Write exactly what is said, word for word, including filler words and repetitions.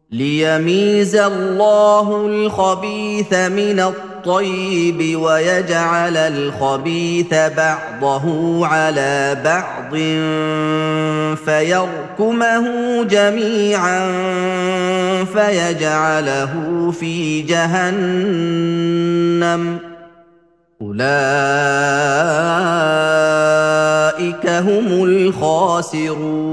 لِيَمِيزَ اللَّهُ الْخَبِيثَ مِنَ الطَّيِّبِ وَيَجْعَلَ الْخَبِيثَ بَعْضَهُ عَلَىٰ بَعْضٍ فَيَرْكُمَهُ جَمِيعًا فَيَجْعَلَهُ فِي جَهَنَّمَ ۚ أُولَٰئِكَ هُمُ الْخَاسِرُونَ